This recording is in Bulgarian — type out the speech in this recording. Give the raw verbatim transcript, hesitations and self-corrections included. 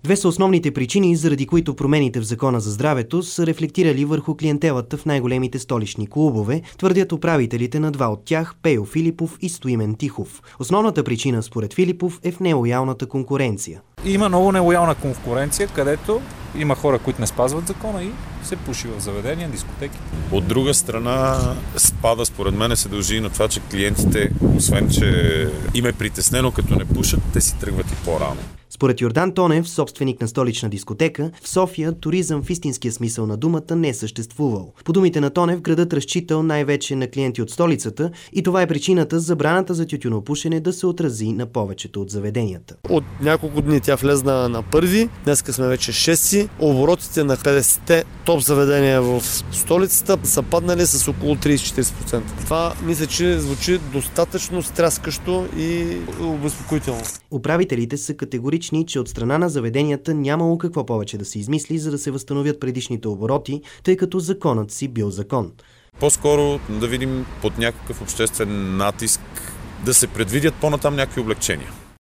Две са основните причини, заради които промените в Закона за здравето са рефлектирали върху клиентелата в най-големите столични клубове, твърдят управителите на два от тях – Пейо Филипов и Стоимен Тихов. Основната причина, според Филипов, е в нелоялната конкуренция. Има много нелоялна конкуренция, където има хора, които не спазват закона и се пуши в заведения, дискотеки. От друга страна, спада според мен се дължи на това, че клиентите, освен че им е притеснено като не пушат, те си тръгват и по-рано. Според Йордан Тонев, собственик на столична дискотека, в София туризъм в истинския смисъл на думата не е съществувал. По думите на Тонев, градът разчитал най-вече на клиенти от столицата и това е причината забраната за тютюнопушене да се отрази на повечето от заведенията. От няколко дни тя влезна на първи, днеска сме вече шести. Оборотите на петдесетте топ заведения в столицата са паднали с около трийсет до четирийсет процента. Това мисля, че звучи достатъчно стряскащо и обезпокоително. Управителите са категорични, че от страна на заведенията нямало какво повече да се измисли, за да се възстановят предишните обороти, тъй като законът си бил закон. По-скоро да видим под някакъв обществен натиск да се предвидят по-натам някакви облекчения.